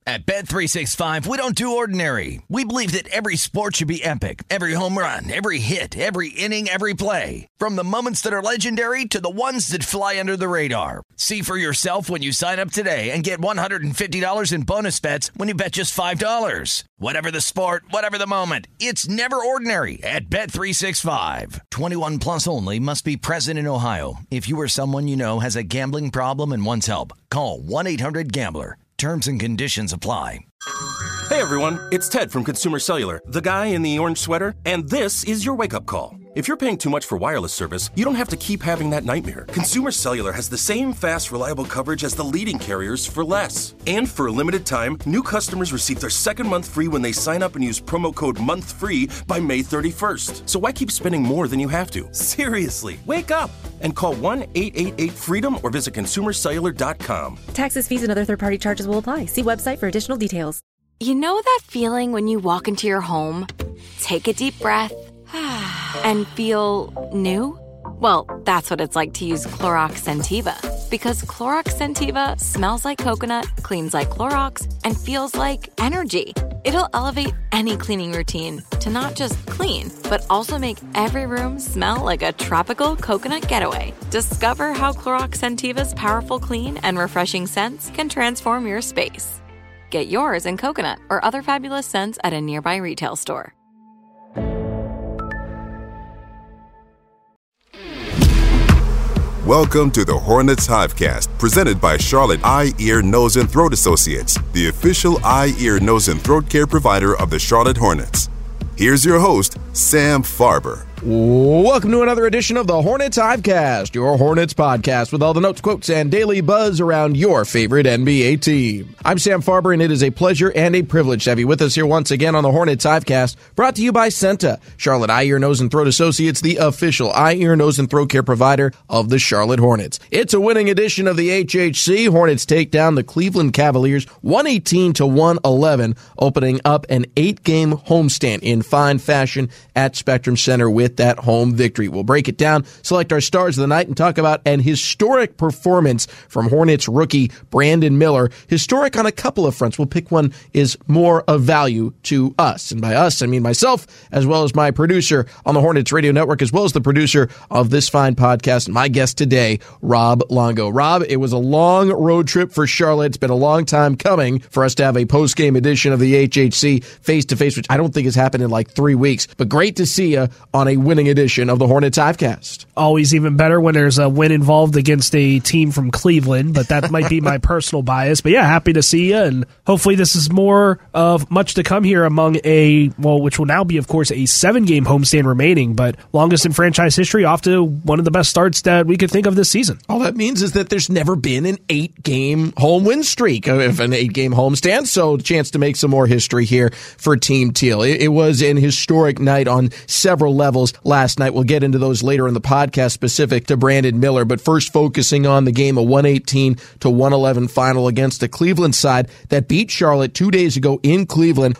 At Bet365, we don't do ordinary. We believe that every sport should be epic. Every home run, every hit, every inning, every play. From the moments that are legendary to the ones that fly under the radar. See for yourself when you sign up today and get $150 in bonus bets when you bet just $5. Whatever the sport, whatever the moment, it's never ordinary at Bet365. 21 plus only. Must be present in Ohio. If you or someone you know has a gambling problem and wants help, call 1-800-GAMBLER. Terms and conditions apply. Hey everyone, it's Ted from Consumer Cellular, the guy in the orange sweater, and this is your wake-up call. If you're paying too much for wireless service, you don't have to keep having that nightmare. Consumer Cellular has the same fast, reliable coverage as the leading carriers for less. And for a limited time, new customers receive their second month free when they sign up and use promo code MONTHFREE by May 31st. So why keep spending more than you have to? Seriously, wake up and call 1-888-FREEDOM or visit consumercellular.com. Taxes, fees, and other third-party charges will apply. See website for additional details. You know that feeling when you walk into your home, take a deep breath, and feel new? Well, that's what it's like to use Clorox Scentiva. Because Clorox Scentiva smells like coconut, cleans like Clorox, and feels like energy. It'll elevate any cleaning routine to not just clean, but also make every room smell like a tropical coconut getaway. Discover how Clorox Scentiva's powerful clean and refreshing scents can transform your space. Get yours in coconut or other fabulous scents at a nearby retail store. Welcome to the Hornets Hivecast, presented by Charlotte Eye, Ear, Nose, and Throat Associates, the official eye, ear, nose, and throat care provider of the Charlotte Hornets. Here's your host, Sam Farber. Welcome to another edition of the Hornets Hivecast, your Hornets podcast with all the notes, quotes, and daily buzz around your favorite NBA team. I'm Sam Farber, and it is a pleasure and a privilege to have you with us here once again on the Hornets Hivecast, brought to you by Senta, Charlotte Eye, Ear, Nose, and Throat Associates, the official eye, ear, nose, and throat care provider of the Charlotte Hornets. It's a winning edition of the HHC. Hornets take down the Cleveland Cavaliers 118-111, opening up an 8-game homestand in fine fashion at Spectrum Center with that home victory. We'll break it down, select our stars of the night, and talk about an historic performance from Hornets rookie Brandon Miller. Historic on a couple of fronts. We'll pick one is more of value to us. And by us, I mean myself, as well as my producer on the Hornets Radio Network, as well as the producer of this fine podcast, my guest today, Rob Longo. Rob, it was a long road trip for Charlotte. It's been a long time coming for us to have a post-game edition of the HHC face-to-face, which I don't think has happened in like 3 weeks. But great to see you on a winning edition of the Hornets Hivecast. Always even better when there's a win involved against a team from Cleveland, but that might be my personal bias. But yeah, happy to see you, and hopefully this is more of much to come here among which will now be, of course, a 7-game homestand remaining, but longest in franchise history, off to one of the best starts that we could think of this season. All that means is that there's never been an 8-game home win streak of an 8-game homestand, so a chance to make some more history here for Team Teal. It was an historic night on several levels last night. We'll get into those later in the podcast specific to Brandon Miller, but first focusing on the game, a 118-111 final against the Cleveland side that beat Charlotte 2 days ago in Cleveland,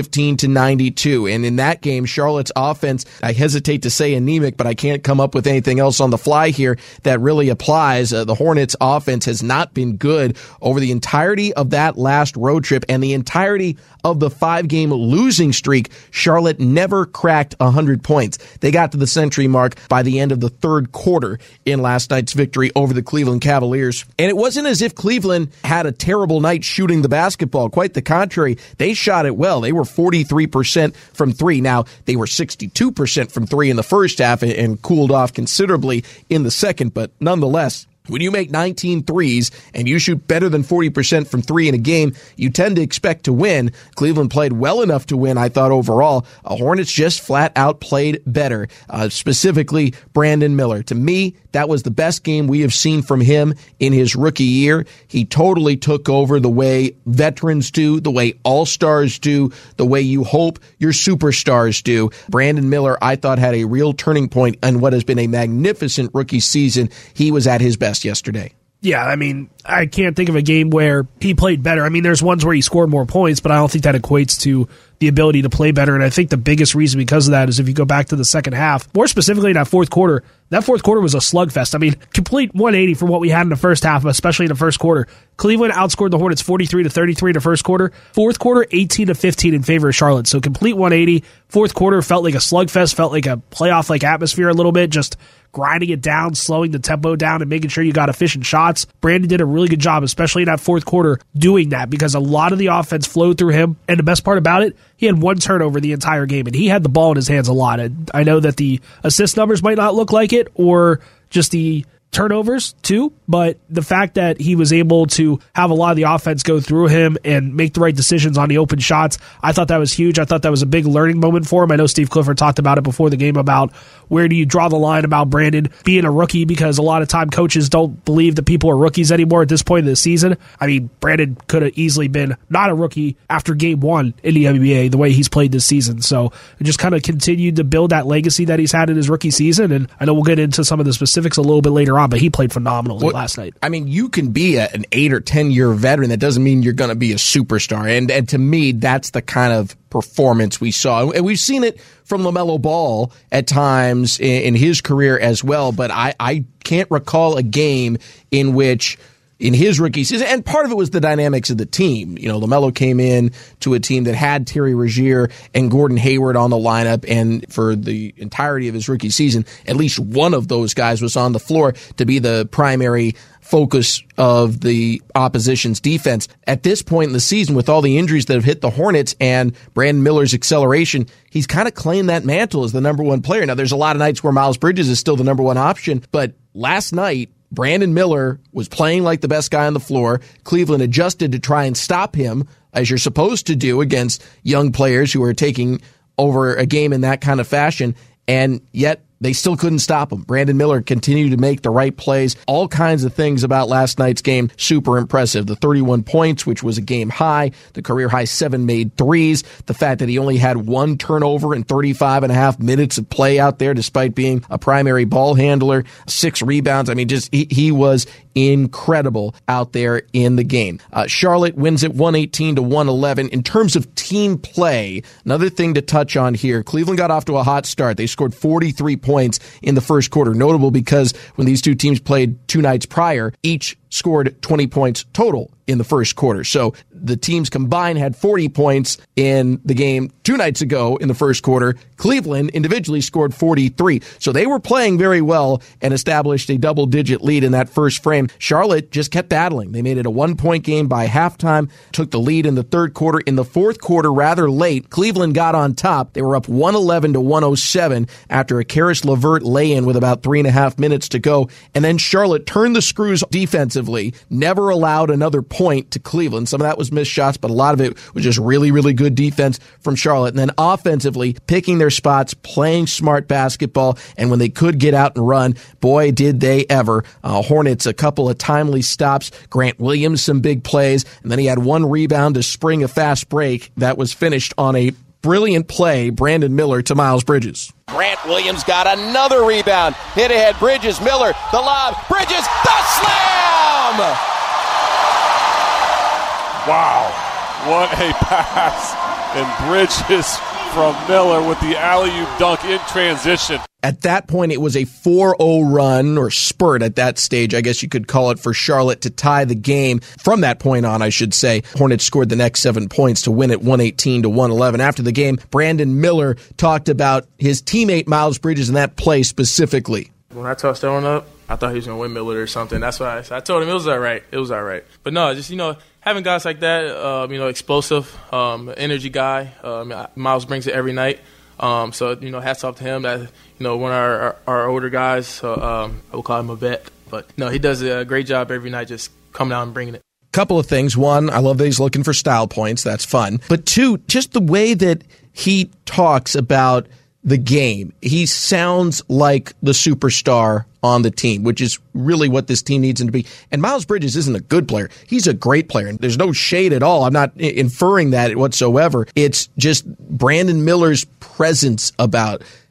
115-92. And in that game, Charlotte's offense, I hesitate to say anemic, but I can't come up with anything else on the fly here that really applies. The Hornets offense has not been good over the entirety of that last road trip and the entirety of the 5-game losing streak. Charlotte never cracked 100 points. They got to the century mark by the end of the third quarter in last night's victory over the Cleveland Cavaliers. And it wasn't as if Cleveland had a terrible night shooting the basketball. Quite the contrary. They shot it well. They were 43% from three. Now, they were 62% from three in the first half and cooled off considerably in the second, but nonetheless, when you make 19 threes and you shoot better than 40% from three in a game, you tend to expect to win. Cleveland played well enough to win, I thought, overall. Hornets just flat out played better, specifically Brandon Miller. To me, that was the best game we have seen from him in his rookie year. He totally took over the way veterans do, the way all-stars do, the way you hope your superstars do. Brandon Miller, I thought, had a real turning point in what has been a magnificent rookie season. He was at his best yesterday. Yeah, I mean, I can't think of a game where he played better. I mean, there's ones where he scored more points, but I don't think that equates to the ability to play better. And I think the biggest reason because of that is if you go back to the second half, more specifically in that fourth quarter was a slugfest. I mean, complete 180 from what we had in the first half, especially in the first quarter. Cleveland outscored the Hornets 43-33 in the first quarter. Fourth quarter, 18-15 in favor of Charlotte. So complete 180. Fourth quarter felt like a slugfest, felt like a playoff-like atmosphere a little bit, just grinding it down, slowing the tempo down, and making sure you got efficient shots. Brandon did a really good job, especially in that fourth quarter, doing that because a lot of the offense flowed through him. And the best part about it, he had one turnover the entire game, and he had the ball in his hands a lot. And I know that the assist numbers might not look like it, or just the turnovers too, but the fact that he was able to have a lot of the offense go through him and make the right decisions on the open shots, I thought that was huge. I thought that was a big learning moment for him. I know Steve Clifford talked about it before the game about where do you draw the line about Brandon being a rookie, because a lot of time coaches don't believe that people are rookies anymore at this point in the season. I mean, Brandon could have easily been not a rookie after game one in the NBA, the way he's played this season. So it just kind of continued to build that legacy that he's had in his rookie season. And I know we'll get into some of the specifics a little bit later on, but he played phenomenally last night. I mean, you can be an 8 or 10 year veteran. That doesn't mean you're going to be a superstar. And to me, that's the kind of performance we saw. And we've seen it from LaMelo Ball at times in his career as well. But I can't recall a game in which, in his rookie season, and part of it was the dynamics of the team. You know, LaMelo came in to a team that had Terry Rozier and Gordon Hayward on the lineup, and for the entirety of his rookie season, at least one of those guys was on the floor to be the primary focus of the opposition's defense. At this point in the season, with all the injuries that have hit the Hornets and Brandon Miller's acceleration, he's kind of claimed that mantle as the number one player. Now, there's a lot of nights where Miles Bridges is still the number one option, but last night, Brandon Miller was playing like the best guy on the floor. Cleveland adjusted to try and stop him, as you're supposed to do against young players who are taking over a game in that kind of fashion, and yet they still couldn't stop him. Brandon Miller continued to make the right plays. All kinds of things about last night's game, super impressive. The 31 points, which was a game high, the career high 7 made threes, the fact that he only had 1 turnover in 35 and a half minutes of play out there despite being a primary ball handler, 6 rebounds. I mean, just he was incredible out there in the game. Charlotte wins it 118-111. In terms of team play, another thing to touch on here, Cleveland got off to a hot start. They scored 43 points in the first quarter, notable because when these two teams played 2 nights prior, each scored 20 points total in the first quarter. So the teams combined had 40 points in the game 2 nights ago in the first quarter. Cleveland individually scored 43. So they were playing very well and established a double-digit lead in that first frame. Charlotte just kept battling. They made it a 1-point game by halftime, took the lead in the third quarter. In the fourth quarter, rather late, Cleveland got on top. They were up 111-107 after a Karis LeVert lay-in with about 3.5 minutes to go. And then Charlotte turned the screws defensively, never allowed another point to Cleveland. Some of that was missed shots, but a lot of it was just really, really good defense from Charlotte. And then offensively, picking their spots, playing smart basketball, and when they could get out and run, boy, did they ever. Hornets, a couple of timely stops. Grant Williams, some big plays, and then he had 1 rebound to spring a fast break that was finished on a brilliant play, Brandon Miller to Miles Bridges. Grant Williams got another rebound. Hit ahead, Bridges, Miller, the lob, Bridges, the slam! Wow, what a pass. And Bridges from Miller with the alley-oop dunk in transition. At that point, it was a 4-0 run, or spurt at that stage, I guess you could call it, for Charlotte to tie the game. From that point on, I should say, Hornets scored the next 7 points to win it 118-111. After the game, Brandon Miller talked about his teammate Miles Bridges in that play specifically. When I touched that one up, I thought he was going to windmill it or something. That's why I told him it was all right. It was all right. But no, just, having guys like that, explosive, energy guy. Miles brings it every night. So hats off to him. That one of our older guys. I will call him a vet, but no, he does a great job every night, just coming out and bringing it. Couple of things. One, I love that he's looking for style points. That's fun. But two, just the way that he talks about the game. He sounds like the superstar on the team, which is really what this team needs him to be. And Miles Bridges isn't a good player. He's a great player. And there's no shade at all. I'm not inferring that whatsoever. It's just Brandon Miller's presence about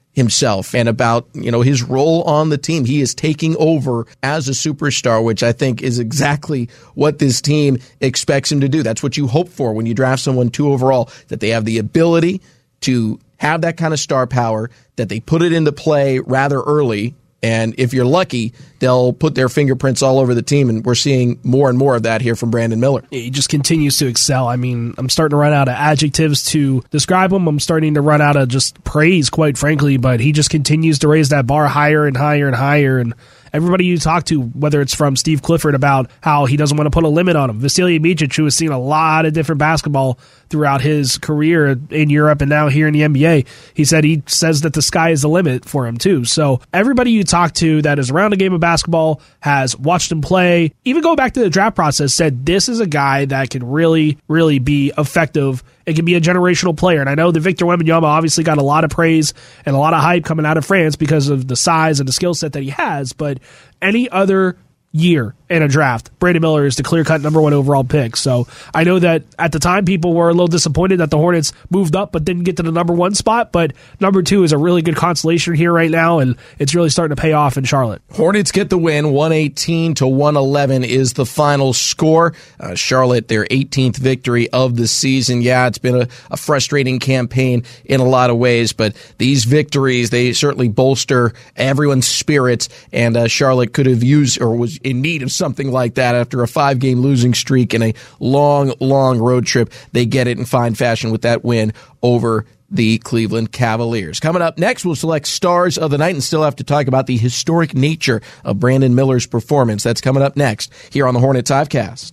himself and about, his role on the team. He is taking over as a superstar, which I think is exactly what this team expects him to do. That's what you hope for when you draft someone 2 overall, that they have the ability to have that kind of star power, that they put it into play rather early. And if you're lucky, they'll put their fingerprints all over the team, and we're seeing more and more of that here from Brandon Miller. He just continues to excel. I mean, I'm starting to run out of adjectives to describe him. I'm starting to run out of just praise, quite frankly, but he just continues to raise that bar higher and higher and higher. And everybody you talk to, whether it's from Steve Clifford about how he doesn't want to put a limit on him, Vasilije Micic, who has seen a lot of different basketball throughout his career in Europe and now here in the NBA, he says that the sky is the limit for him too. So everybody you talk to that is around the game of basketball, has watched him play, even going back to the draft process, said this is a guy that can really, really be effective. It can be a generational player. And I know that Victor Wembanyama obviously got a lot of praise and a lot of hype coming out of France because of the size and the skill set that he has, but any other year in a draft, Brandon Miller is the clear-cut number 1 overall pick. So I know that at the time people were a little disappointed that the Hornets moved up but didn't get to the number 1 spot, but number 2 is a really good consolation here right now, and it's really starting to pay off in Charlotte. Hornets get the win. 118-111 is the final score. Charlotte, their 18th victory of the season. Yeah, it's been a frustrating campaign in a lot of ways, but these victories, they certainly bolster everyone's spirits, and Charlotte could have used or was in need of something like that after a 5-game losing streak and a long road trip. They get it in fine fashion with that win over the Cleveland Cavaliers. Coming up next, we'll select stars of the night and still have to talk about the historic nature of Brandon Miller's performance. That's coming up next here on the Hornets Hivecast.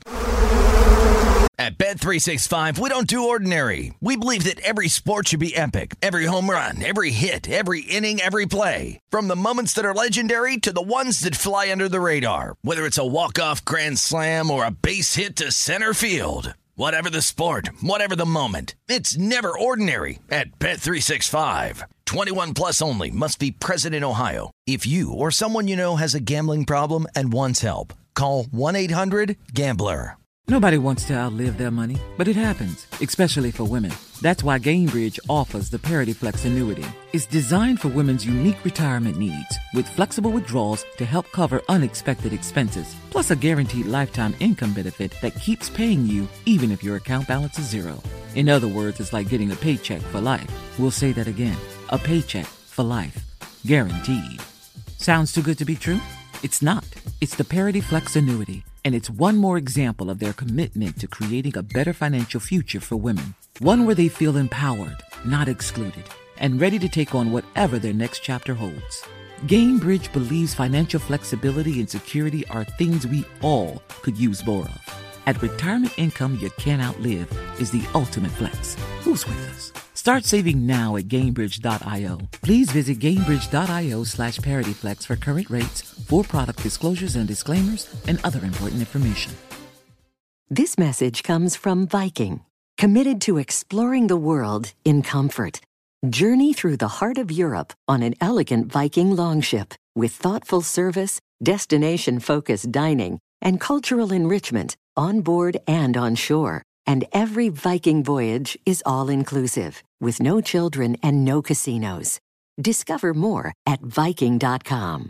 At Bet365, we don't do ordinary. We believe that every sport should be epic. Every home run, every hit, every inning, every play. From the moments that are legendary to the ones that fly under the radar. Whether it's a walk-off grand slam or a base hit to center field. Whatever the sport, whatever the moment. It's never ordinary at Bet365. 21 plus only. Must be present in Ohio. If you or someone you know has a gambling problem and wants help, call 1-800-GAMBLER. Nobody wants to outlive their money, but it happens, especially for women. That's why Gainbridge offers the Parity Flex annuity. It's designed for women's unique retirement needs, with flexible withdrawals to help cover unexpected expenses, plus a guaranteed lifetime income benefit that keeps paying you even if your account balance is 0. In other words, it's like getting a paycheck for life. We'll say that again. A paycheck for life. Guaranteed. Sounds too good to be true? It's not. It's the Parity Flex annuity. And it's one more example of their commitment to creating a better financial future for women. One where they feel empowered, not excluded, and ready to take on whatever their next chapter holds. Gainbridge believes financial flexibility and security are things we all could use more of. At retirement income you can't outlive is the ultimate flex. Who's with us? Start saving now at Gainbridge.io. Please visit Gainbridge.io/ParityFlex for current rates, for product disclosures and disclaimers, and other important information. This message comes from Viking, committed to exploring the world in comfort. Journey through the heart of Europe on an elegant Viking longship with thoughtful service, destination-focused dining, and cultural enrichment on board and on shore. And every Viking voyage is all-inclusive, with no children and no casinos. Discover more at Viking.com.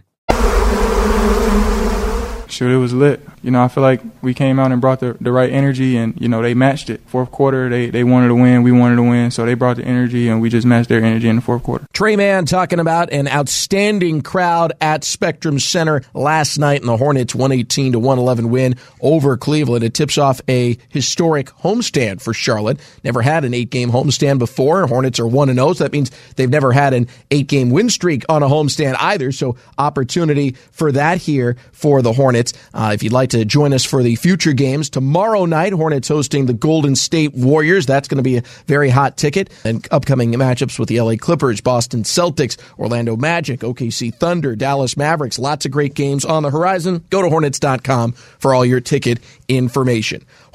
Shoot, it was lit. I feel like we came out and brought the right energy, and, they matched it. Fourth quarter, they wanted to win, we wanted to win, so they brought the energy, and we just matched their energy in the fourth quarter. Trey Mann talking about an outstanding crowd at Spectrum Center last night in the Hornets' 118-111 win over Cleveland. It tips off a historic homestand for Charlotte. Never had an 8-game homestand before. Hornets are 1-0, so that means they've never had an 8-game win streak on a homestand either, so opportunity for that here for the Hornets. If you'd like to join us for the future games, tomorrow night, Hornets hosting the Golden State Warriors. That's going to be a very hot ticket. And upcoming matchups with the LA Clippers, Boston Celtics, Orlando Magic, OKC Thunder, Dallas Mavericks. Lots of great games on the horizon. Go to Hornets.com for all your ticket information.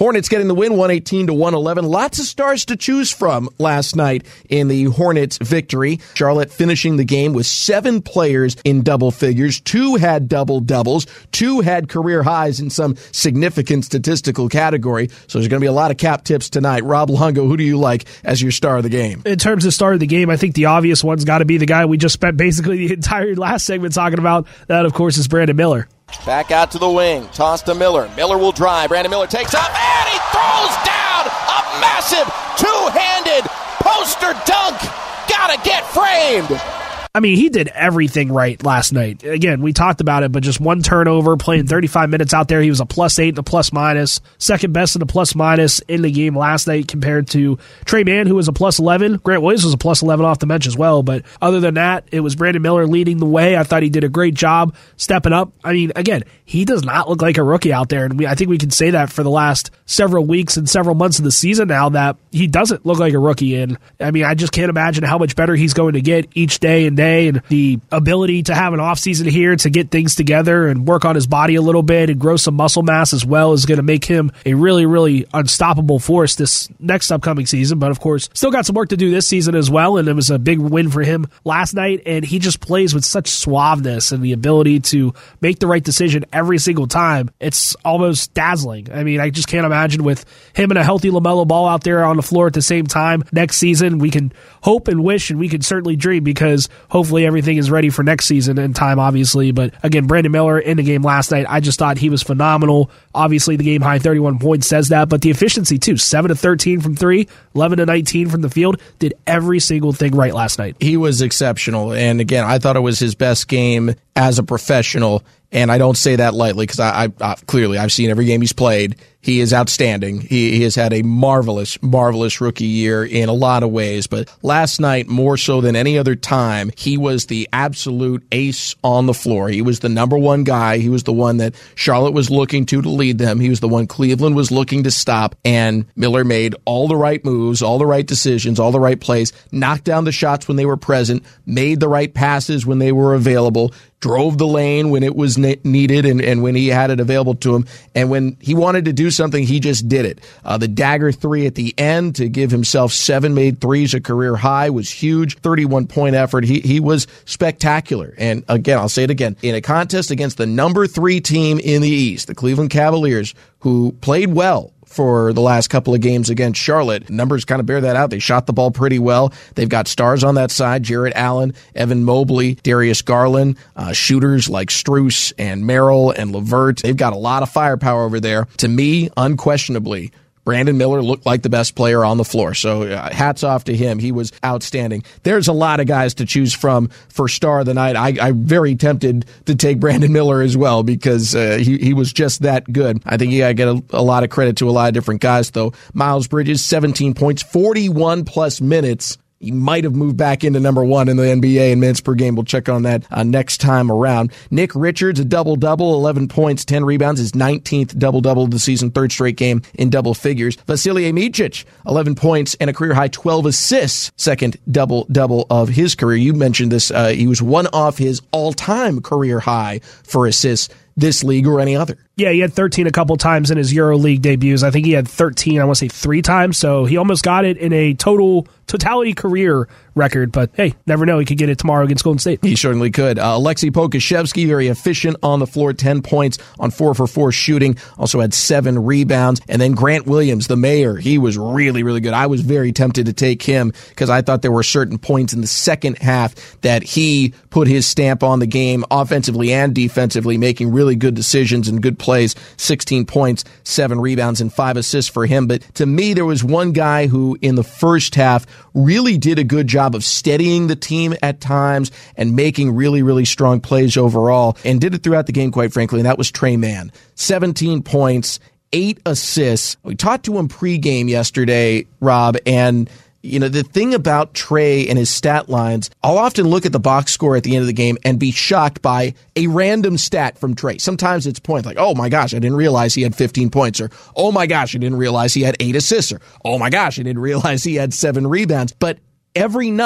Hornets getting the win 118-111. Lots of stars to choose from last night in the Hornets victory. Charlotte finishing the game with 7 players in double figures. 2 had double-doubles. 2 had career highs in some significant statistical category. So there's going to be a lot of cap tips tonight. Rob Luongo, who do you like as your star of the game? In terms of star of the game, I think the obvious one's got to be the guy we just spent basically the entire last segment talking about. That, of course, is Brandon Miller. Back out to the wing. Toss to Miller. Miller will drive. Brandon Miller takes up, and he throws down a massive two-handed poster dunk. Gotta get framed. I mean, he did everything right last night. Again, we talked about it, but just 1 turnover, playing 35 minutes out there. He was a +8 and a +-, second best in the +- in the game last night compared to Trey Mann, who was a +11. Grant Williams was a +11 off the bench as well, but other than that, it was Brandon Miller leading the way. I thought he did a great job stepping up. I mean, again, he does not look like a rookie out there, and I think we can say that for the last several weeks and several months of the season now that he doesn't look like a rookie. And I mean, I just can't imagine how much better he's going to get each day and day, and the ability to have an offseason here to get things together and work on his body a little bit and grow some muscle mass as well is going to make him a really, really unstoppable force this next upcoming season. But of course, still got some work to do this season as well, and it was a big win for him last night, and he just plays with such suaveness and the ability to make the right decision every single time. It's almost dazzling. I mean, I just can't imagine with him and a healthy LaMelo Ball out there on the floor at the same time next season. We can hope and wish, and we can certainly dream, because hopefully everything is ready for next season in time, obviously. But again, Brandon Miller in the game last night, I just thought he was phenomenal. Obviously, the game high 31 points says that, but the efficiency too, 7-13 from 3, 11-19 from the field, did every single thing right last night. He was exceptional, and again, I thought it was his best game as a professional. And I don't say that lightly, because I clearly I've seen every game he's played. He is outstanding. He has had a marvelous rookie year in a lot of ways. But last night, more so than any other time, he was the absolute ace on the floor. He was the number one guy. He was the one that Charlotte was looking to lead them. He was the one Cleveland was looking to stop. And Miller made all the right moves, all the right decisions, all the right plays, knocked down the shots when they were present, made the right passes when they were available, drove the lane when it was needed and when he had it available to him. And when he wanted to do something, he just did it. The dagger 3 at the end to give himself 7 made threes, a career high, was huge. 31-point effort. He was spectacular. And again, I'll say it again, in a contest against the number 3 team in the East, the Cleveland Cavaliers, who played well for the last couple of games against Charlotte. Numbers kind of bear that out. They shot the ball pretty well. They've got stars on that side, Jarrett Allen, Evan Mobley, Darius Garland, shooters like Strus and Merrill and LeVert. They've got a lot of firepower over there. To me, unquestionably, Brandon Miller looked like the best player on the floor. So hats off to him. He was outstanding. There's a lot of guys to choose from for star of the night. I'm very tempted to take Brandon Miller as well, because he was just that good. I think you got to get a lot of credit to a lot of different guys, though. Miles Bridges, 17 points, 41-plus minutes. He might have moved back into number 1 in the NBA in minutes per game. We'll check on that next time around. Nick Richards, a double-double, 11 points, 10 rebounds, his 19th double-double of the season, 3rd straight game in double figures. Vasilije Micic, 11 points and a career-high 12 assists, 2nd double-double of his career. You mentioned this. He was one off his all-time career high for assists this league or any other. Yeah, he had 13 a couple times in his EuroLeague debuts. I think he had 13, I want to say 3 times, so he almost got it in a totality career record, but hey, never know, he could get it tomorrow against Golden State. He certainly could. Alexei Pokusevski, very efficient on the floor, 10 points on 4 for 4 shooting, also had 7 rebounds. And then Grant Williams, the mayor, he was really, really good. I was very tempted to take him because I thought there were certain points in the second half that he put his stamp on the game offensively and defensively, making really good decisions and good plays. 16 points, 7 rebounds, and 5 assists for him. But to me, there was one guy who in the first half really did a good job of steadying the team at times and making really, really strong plays overall, and did it throughout the game, quite frankly, and that was Trey Mann. 17 points, 8 assists. We talked to him pregame yesterday, Rob, and you know, the thing about Trey and his stat lines, I'll often look at the box score at the end of the game and be shocked by a random stat from Trey. Sometimes it's points like, oh my gosh, I didn't realize he had 15 points, or oh my gosh, I didn't realize he had 8 assists, or oh my gosh, I didn't realize he had 7 rebounds. But every night,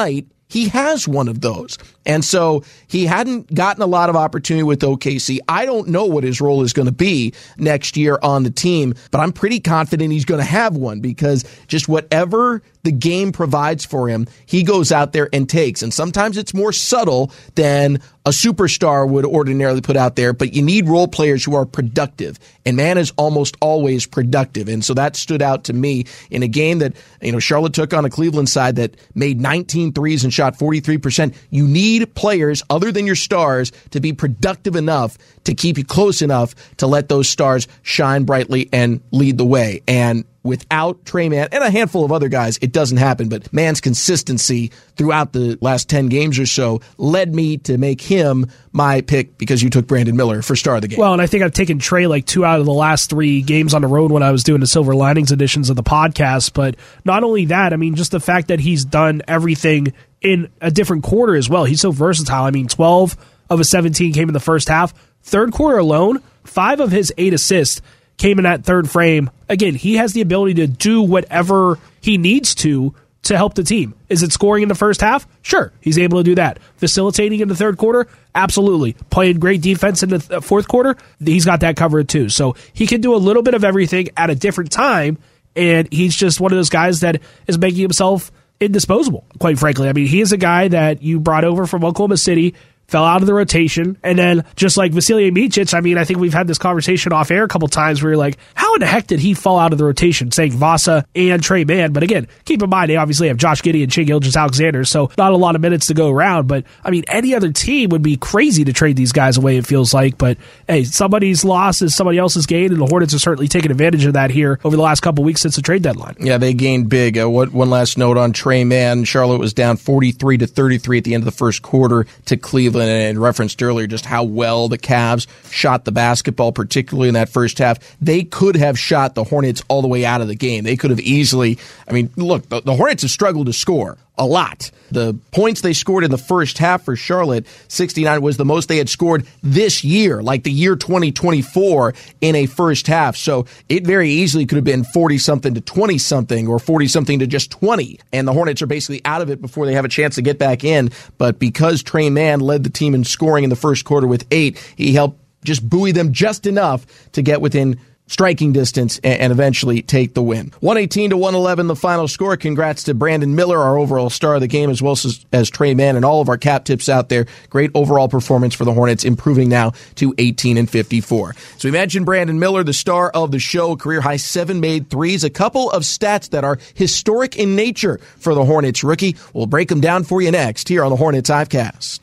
he has one of those. And so he hadn't gotten a lot of opportunity with OKC. I don't know what his role is going to be next year on the team, but I'm pretty confident he's going to have one because just whatever the game provides for him, he goes out there and takes. And sometimes it's more subtle than a superstar would ordinarily put out there, but you need role players who are productive. And man is almost always productive. And so that stood out to me in a game that, Charlotte took on a Cleveland side that made 19 threes and shot 43%. You need players other than your stars to be productive enough to keep you close enough to let those stars shine brightly and lead the way. And without Trey Mann and a handful of other guys, it doesn't happen. But Mann's consistency throughout the last 10 games or so led me to make him my pick because you took Brandon Miller for star of the game. Well, and I think I've taken Trey like 2 out of the last 3 games on the road when I was doing the Silver Linings editions of the podcast. But not only that, just the fact that he's done everything in a different quarter as well. He's so versatile. 12 of his 17 came in the first half. Third quarter alone, 5 of his 8 assists came in that third frame. Again, he has the ability to do whatever he needs to help the team. Is it scoring in the first half? Sure, he's able to do that. Facilitating in the third quarter? Absolutely. Playing great defense in the fourth quarter? He's got that covered too. So he can do a little bit of everything at a different time, and he's just one of those guys that is making himself indisposable, quite frankly. He is a guy that you brought over from Oklahoma City, fell out of the rotation, and then just like Vasilije Micic, I think we've had this conversation off air a couple times where you're like, how in the heck did he fall out of the rotation, saying Vasa and Trey Mann? But again, keep in mind, they obviously have Josh Giddey and Shai Gilgeous-Alexander, so not a lot of minutes to go around, but any other team would be crazy to trade these guys away, it feels like, but hey, somebody's loss is somebody else's gain, and the Hornets are certainly taking advantage of that here over the last couple weeks since the trade deadline. Yeah, they gained big. One last note on Trey Mann. Charlotte was down 43-33 at the end of the first quarter to Cleveland, and referenced earlier just how well the Cavs shot the basketball, particularly in that first half. They could have shot the Hornets all the way out of the game. They could have easily, look, the Hornets have struggled to score a lot. The points they scored in the first half for Charlotte, 69, was the most they had scored this year, like the year 2024 in a first half. So it very easily could have been 40-something to 20-something or 40-something to just 20. And the Hornets are basically out of it before they have a chance to get back in. But because Trey Mann led the team in scoring in the first quarter with 8, he helped just buoy them just enough to get within striking distance and eventually take the win. 118-111 the final score. Congrats to Brandon Miller, our overall star of the game, as well as Trey Mann and all of our cap tips out there. Great overall performance for the Hornets, improving now to 18-54. So we mentioned Brandon Miller, the star of the show, career high 7 made threes. A couple of stats that are historic in nature for the Hornets rookie. We'll break them down for you next here on the Hornets Hivecast.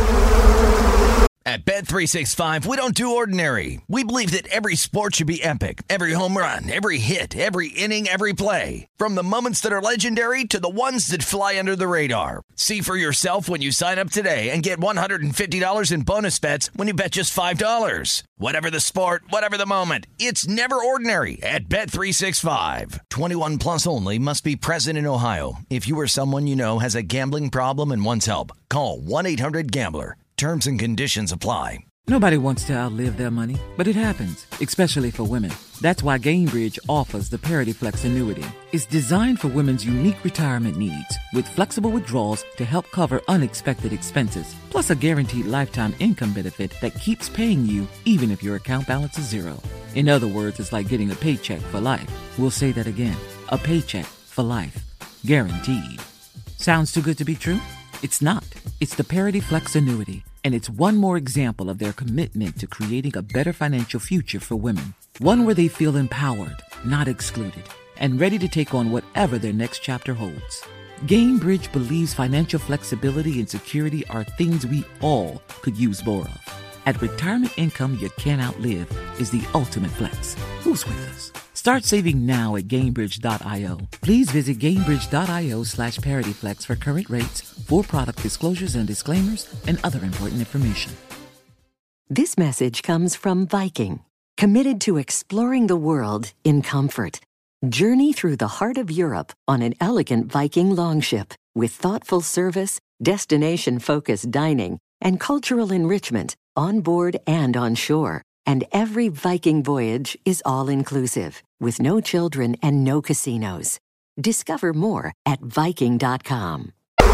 At Bet365, we don't do ordinary. We believe that every sport should be epic. Every home run, every hit, every inning, every play. From the moments that are legendary to the ones that fly under the radar. See for yourself when you sign up today and get $150 in bonus bets when you bet just $5. Whatever the sport, whatever the moment, it's never ordinary at Bet365. 21 plus only. Must be present in Ohio. If you or someone you know has a gambling problem and wants help, call 1-800-GAMBLER. Terms and conditions apply. Nobody wants to outlive their money, but it happens, especially for women. That's why Gainbridge offers the Parity Flex annuity. It's designed for women's unique retirement needs with flexible withdrawals to help cover unexpected expenses, plus a guaranteed lifetime income benefit that keeps paying you even if your account balance is zero. In other words, it's like getting a paycheck for life. We'll say that again. A paycheck for life. Guaranteed. Sounds too good to be true? It's not. It's the Parity Flex annuity, and it's one more example of their commitment to creating a better financial future for women. One where they feel empowered, not excluded, and ready to take on whatever their next chapter holds. Gainbridge believes financial flexibility and security are things we all could use more of. At retirement income you can't outlive is the ultimate flex. Who's with us? Start saving now at Gainbridge.io. Please visit Gainbridge.io/ParityFlex for current rates, for product disclosures and disclaimers, and other important information. This message comes from Viking, committed to exploring the world in comfort. Journey through the heart of Europe on an elegant Viking longship with thoughtful service, destination-focused dining, and cultural enrichment on board and on shore. And every Viking voyage is all-inclusive, with no children and no casinos. Discover more at Viking.com.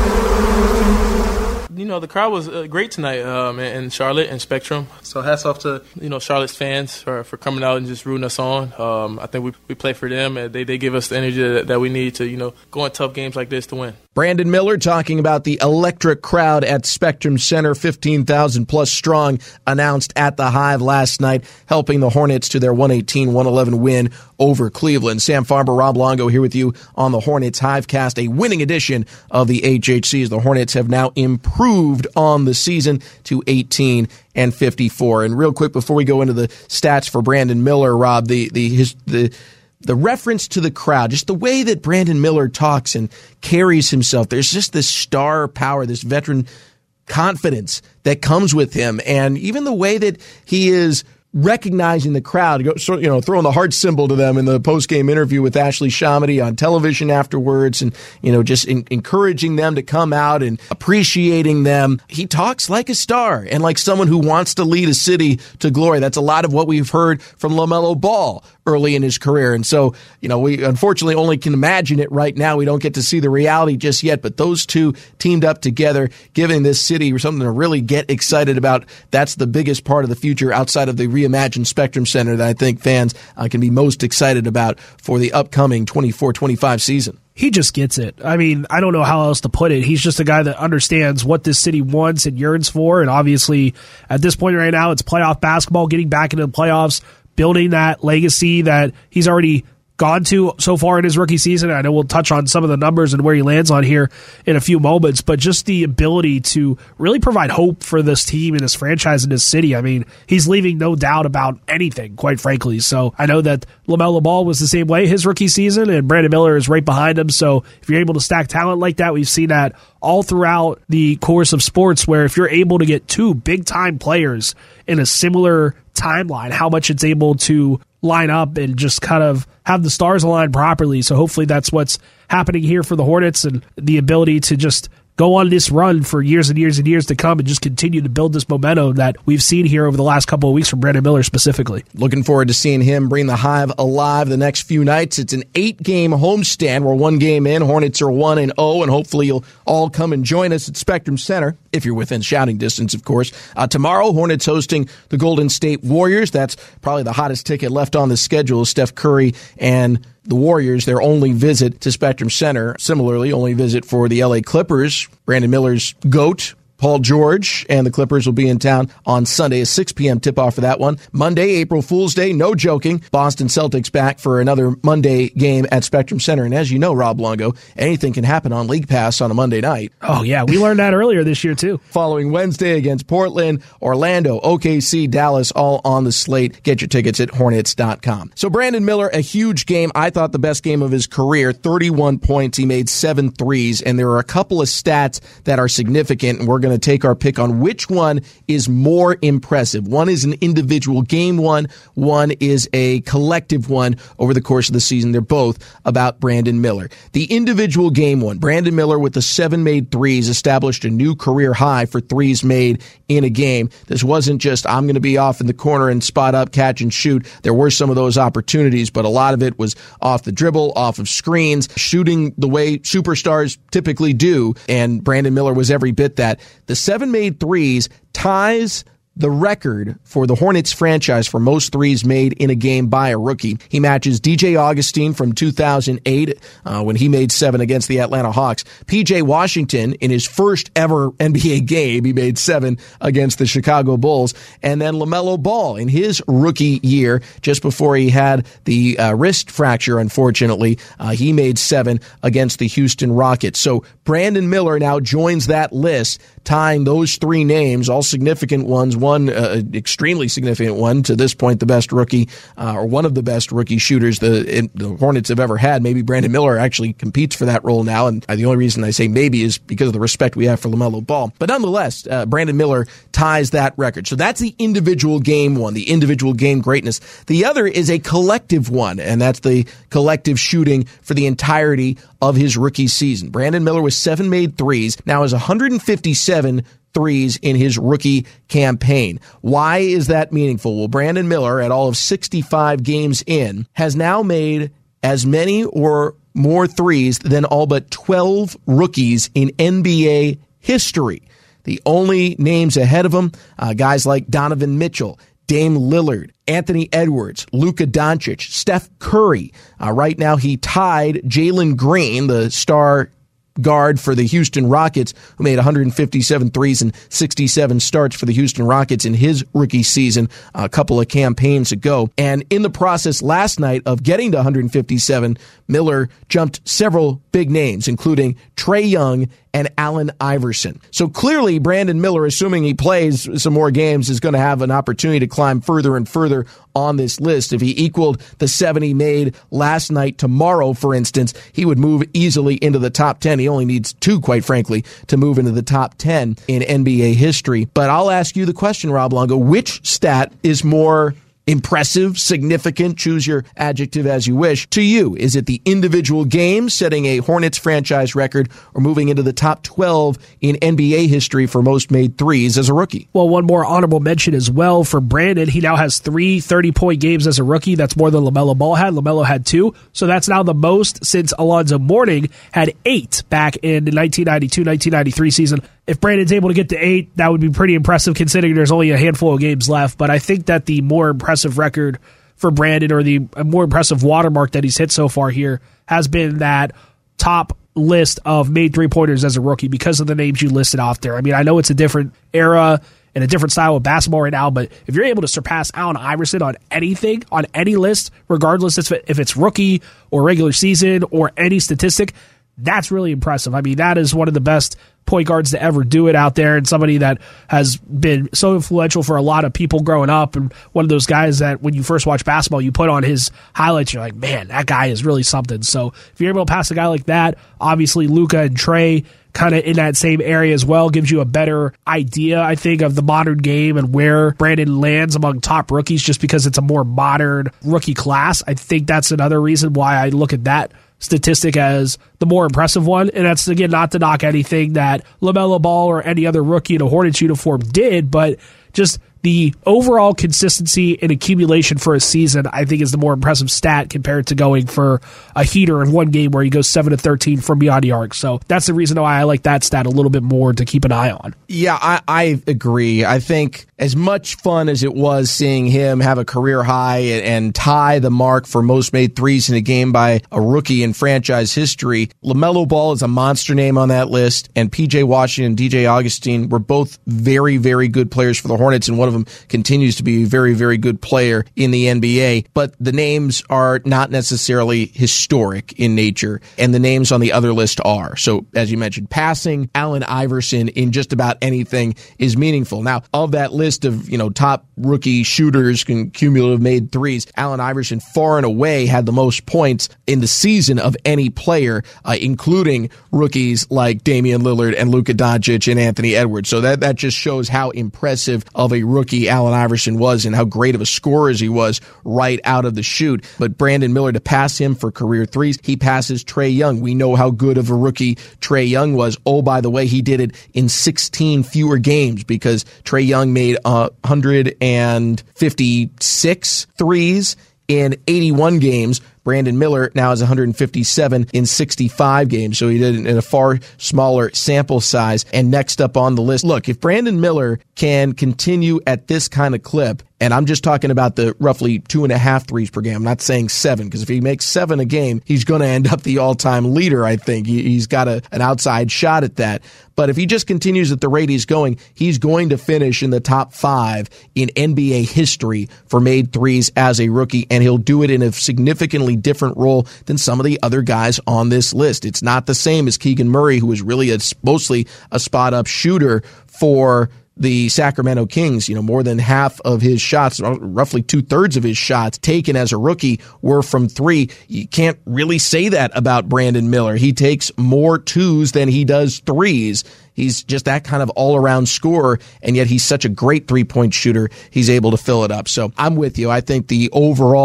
The crowd was great tonight in Charlotte and Spectrum. So hats off to Charlotte's fans for coming out and just rooting us on. I think we play for them, and they give us the energy that we need to go in tough games like this to win. Brandon Miller talking about the electric crowd at Spectrum Center, 15,000 plus strong, announced at the Hive last night, helping the Hornets to their 118-111 win over Cleveland. Sam Farber, Rob Longo here with you on the Hornets Hivecast, a winning edition of the HHCs. The Hornets have now improved on the season to 18-54. And real quick, before we go into the stats for Brandon Miller, Rob, the reference to the crowd, just the way that Brandon Miller talks and carries himself, there's just this star power, this veteran confidence that comes with him. And even the way that he is recognizing the crowd, throwing the heart symbol to them in the post-game interview with Ashley Shamity on television afterwards, and just encouraging them to come out and appreciating them. He talks like a star and like someone who wants to lead a city to glory. That's a lot of what we've heard from LaMelo Ball early in his career. And so, we unfortunately only can imagine it right now. We don't get to see the reality just yet, but those two teamed up together, giving this city something to really get excited about. That's the biggest part of the future outside of the reimagined Spectrum Center that I think fans can be most excited about for the upcoming 24-25 season. He just gets it. I mean, I don't know how else to put it. He's just a guy that understands what this city wants and yearns for. And obviously, at this point right now, it's playoff basketball, getting back into the playoffs, building that legacy that he's already gone to so far in his rookie season. I know we'll touch on some of the numbers and where he lands on here in a few moments, but just the ability to really provide hope for this team and this franchise and this city. I mean, he's leaving no doubt about anything, quite frankly. So I know that LaMelo Ball was the same way his rookie season, and Brandon Miller is right behind him. So if you're able to stack talent like that, we've seen that all throughout the course of sports, where if you're able to get two big-time players in a similar timeline, how much it's able to line up and just kind of have the stars align properly. So hopefully that's what's happening here for the Hornets, and the ability to just go on this run for years and years and years to come and just continue to build this momentum that we've seen here over the last couple of weeks from Brandon Miller specifically. Looking forward to seeing him bring the Hive alive the next few nights. It's an 8-game homestand. We're 1 game in. Hornets are 1-0, and hopefully you'll all come and join us at Spectrum Center, if you're within shouting distance, of course. Tomorrow, Hornets hosting the Golden State Warriors. That's probably the hottest ticket left on the schedule. Steph Curry and the Warriors, their only visit to Spectrum Center. Similarly, only visit for the LA Clippers. Brandon Miller's GOAT, Paul George, and the Clippers will be in town on Sunday, a 6 p.m. tip-off for that one. Monday, April Fool's Day, no joking. Boston Celtics back for another Monday game at Spectrum Center. And as you know, Rob Longo, anything can happen on League Pass on a Monday night. Oh, yeah, we learned that earlier this year, too. Following Wednesday against Portland, Orlando, OKC, Dallas, all on the slate. Get your tickets at Hornets.com. So Brandon Miller, a huge game. I thought the best game of his career, 31 points. He made 7 threes, and there are a couple of stats that are significant, and we're going to take our pick on which one is more impressive. One is an individual game one is a collective one over the course of the season. They're both about Brandon Miller. The individual game one, Brandon Miller with the 7 made threes established a new career high for threes made in a game. This wasn't just, I'm going to be off in the corner and spot up, catch and shoot. There were some of those opportunities, but a lot of it was off the dribble, off of screens, shooting the way superstars typically do, and Brandon Miller was every bit that. The 7 made threes ties the record for the Hornets franchise for most threes made in a game by a rookie. He matches DJ Augustine from 2008 when he made 7 against the Atlanta Hawks. PJ Washington, in his first ever NBA game, he made 7 against the Chicago Bulls. And then LaMelo Ball in his rookie year, just before he had the wrist fracture, unfortunately, he made 7 against the Houston Rockets. So Brandon Miller now joins that list, tying those 3 names, all significant ones, one extremely significant one, to this point the best rookie, or one of the best rookie shooters the Hornets have ever had. Maybe Brandon Miller actually competes for that role now, and the only reason I say maybe is because of the respect we have for LaMelo Ball. But nonetheless, Brandon Miller ties that record. So that's the individual game one, the individual game greatness. The other is a collective one, and that's the collective shooting for the entirety of his rookie season. Brandon Miller with 7 made threes, now has 157 threes in his rookie campaign. Why is that meaningful? Well, Brandon Miller, at all of 65 games in, has now made as many or more threes than all but 12 rookies in NBA history. The only names ahead of him, guys like Donovan Mitchell, Dame Lillard, Anthony Edwards, Luka Doncic, Steph Curry. Right now he tied Jalen Green, the star guard for the Houston Rockets, who made 157 threes and 67 starts for the Houston Rockets in his rookie season a couple of campaigns ago. And in the process last night of getting to 157, Miller jumped several big names, including Trae Young and Allen Iverson. So clearly, Brandon Miller, assuming he plays some more games, is going to have an opportunity to climb further and further on this list. If he equaled the 7 he made last night, tomorrow, for instance, he would move easily into the top 10. He only needs 2, quite frankly, to move into the top 10 in NBA history. But I'll ask you the question, Rob Longo, which stat is more impressive, significant, choose your adjective as you wish, to you? Is it the individual game setting a Hornets franchise record or moving into the top 12 in NBA history for most made threes as a rookie? Well, one more honorable mention as well for Brandon. He now has 3 30-point games as a rookie. That's more than LaMelo Ball had. LaMelo had 2. So that's now the most since Alonzo Mourning had 8 back in the 1992-1993 season. If Brandon's able to get to 8, that would be pretty impressive considering there's only a handful of games left. But I think that the more impressive record for Brandon, or the more impressive watermark that he's hit so far here, has been that top list of made three-pointers as a rookie because of the names you listed off there. I mean, I know it's a different era and a different style of basketball right now, but if you're able to surpass Allen Iverson on anything, on any list, regardless if it's rookie or regular season or any statistic, that's really impressive. I mean, that is one of the best point guards to ever do it out there, and somebody that has been so influential for a lot of people growing up, and one of those guys that when you first watch basketball, you put on his highlights, you're like, man, that guy is really something. So if you're able to pass a guy like that, obviously Luka and Trae kind of in that same area as well, gives you a better idea, I think, of the modern game and where Brandon lands among top rookies, just because it's a more modern rookie class. I think that's another reason why I look at that statistic as the more impressive one. And that's, again, not to knock anything that LaMelo Ball or any other rookie in a Hornets uniform did, but just the overall consistency and accumulation for a season, I think, is the more impressive stat compared to going for a heater in one game where he goes 7-13 from beyond the arc. So that's the reason why I like that stat a little bit more to keep an eye on. Yeah, I agree. I think as much fun as it was seeing him have a career high and tie the mark for most made threes in a game by a rookie in franchise history, LaMelo Ball is a monster name on that list, and P.J. Washington and DJ Augustin were both very, very good players for the Hornets, and one of them continues to be a very, very good player in the NBA. But the names are not necessarily historic in nature, and the names on the other list are. So, as you mentioned, passing Allen Iverson in just about anything is meaningful. Now, of that list of, top rookie shooters and cumulative made threes, Allen Iverson far and away had the most points in the season of any player, including rookies like Damian Lillard and Luka Doncic and Anthony Edwards. So that just shows how impressive of a rookie Allen Iverson was and how great of a scorer he was right out of the chute. But Brandon Miller, to pass him for career threes, he passes Trae Young. We know how good of a rookie Trae Young was. Oh, by the way, he did it in 16 fewer games because Trae Young made 156 threes in 81 games. Brandon Miller now has 157 in 65 games, so he did it in a far smaller sample size. And next up on the list, look, if Brandon Miller can continue at this kind of clip, and I'm just talking about the roughly 2.5 threes per game, I'm not saying 7, because if he makes 7 a game, he's going to end up the all-time leader, I think. He's got an outside shot at that. But if he just continues at the rate he's going to finish in the top 5 in NBA history for made threes as a rookie, and he'll do it in a significantly different role than some of the other guys on this list. It's not the same as Keegan Murray, who was really mostly a spot-up shooter for the Sacramento Kings. More than half of his shots, roughly 2/3 of his shots taken as a rookie were from 3. You can't really say that about Brandon Miller. He takes more 2s than he does 3s. He's just that kind of all-around scorer, and yet he's such a great three-point shooter, he's able to fill it up. So I'm with you. I think the overall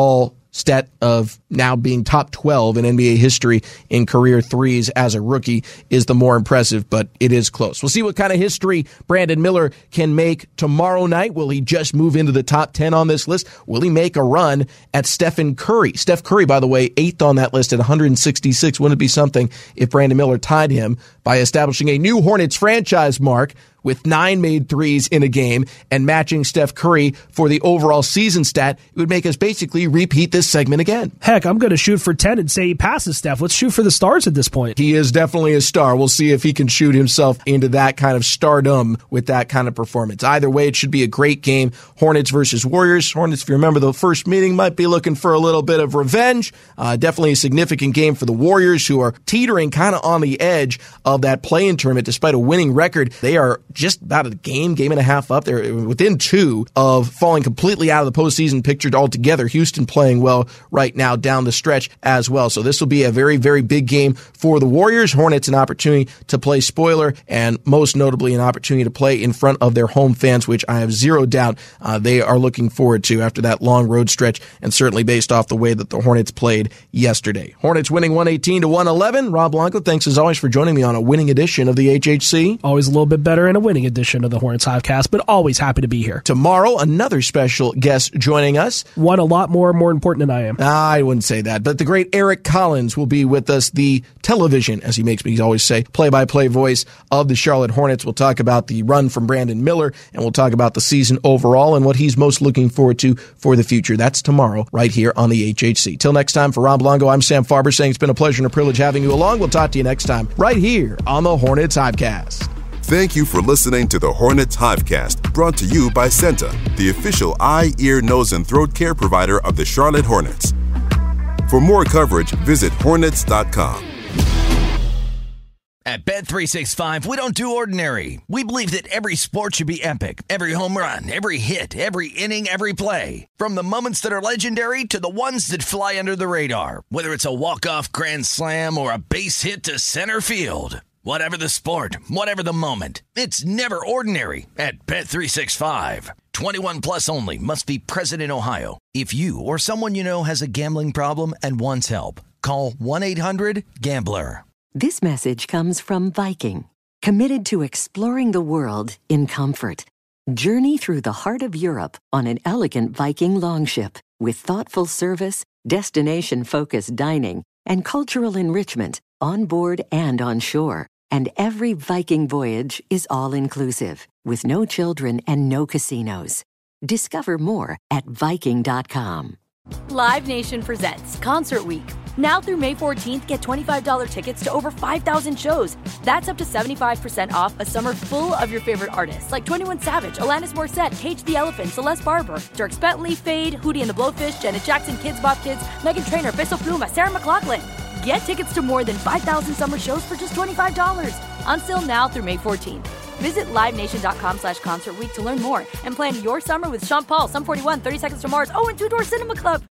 stat of now being top 12 in NBA history in career threes as a rookie is the more impressive, but it is close. We'll see what kind of history Brandon Miller can make tomorrow night. Will he just move into the top 10 on this list? Will he make a run at Stephen Curry? Steph Curry, by the way, 8th on that list at 166. Wouldn't it be something if Brandon Miller tied him by establishing a new Hornets franchise mark with 9 made threes in a game and matching Steph Curry for the overall season stat? It would make us basically repeat this segment again. Heck, I'm going to shoot for 10 and say he passes Steph. Let's shoot for the stars at this point. He is definitely a star. We'll see if he can shoot himself into that kind of stardom with that kind of performance. Either way, it should be a great game. Hornets versus Warriors. Hornets, if you remember the first meeting, might be looking for a little bit of revenge. Definitely a significant game for the Warriors, who are teetering kind of on the edge of that play-in tournament despite a winning record. They are just about a game and a half up. They're within 2 of falling completely out of the postseason picture altogether. Houston playing well right now down the stretch as well. So this will be a very, very big game for the Warriors. Hornets an opportunity to play spoiler, and most notably an opportunity to play in front of their home fans, which I have zero doubt they are looking forward to after that long road stretch, and certainly based off the way that the Hornets played yesterday. Hornets winning 118-111. Rob Blanco, thanks as always for joining me on a winning edition of the HHC. Always a little bit better in a winning edition of the Hornets Hivecast, but always happy to be here. Tomorrow, another special guest joining us. One a lot more important than I am. I wouldn't say that, but the great Eric Collins will be with us, the television, as he makes me always say, play-by-play voice of the Charlotte Hornets. We'll talk about the run from Brandon Miller, and we'll talk about the season overall and what he's most looking forward to for the future. That's tomorrow, right here on the HHC. Till next time, for Rob Longo, I'm Sam Farber saying it's been a pleasure and a privilege having you along. We'll talk to you next time, right here on the Hornets Hivecast. Thank you for listening to the Hornets Hivecast, brought to you by Senta, the official eye, ear, nose, and throat care provider of the Charlotte Hornets. For more coverage, visit Hornets.com. At Bet365, we don't do ordinary. We believe that every sport should be epic. Every home run, every hit, every inning, every play. From the moments that are legendary to the ones that fly under the radar. Whether it's a walk-off grand slam or a base hit to center field. Whatever the sport, whatever the moment, it's never ordinary at Bet365. 21 plus only. Must be present in Ohio. If you or someone you know has a gambling problem and wants help, call 1-800-GAMBLER. This message comes from Viking, committed to exploring the world in comfort. Journey through the heart of Europe on an elegant Viking longship with thoughtful service, destination-focused dining, and cultural enrichment on board and on shore. And every Viking voyage is all-inclusive, with no children and no casinos. Discover more at Viking.com. Live Nation presents Concert Week. Now through May 14th, get $25 tickets to over 5,000 shows. That's up to 75% off a summer full of your favorite artists, like 21 Savage, Alanis Morissette, Cage the Elephant, Celeste Barber, Dierks Bentley, Fade, Hootie and the Blowfish, Janet Jackson, Kids Bop Kids, Meghan Trainor, Peso Pluma, Sarah McLachlan. Get tickets to more than 5,000 summer shows for just $25. Until now through May 14th. Visit LiveNation.com/Concert Week to learn more and plan your summer with Sean Paul, Sum 41, 30 Seconds to Mars, and Two Door Cinema Club.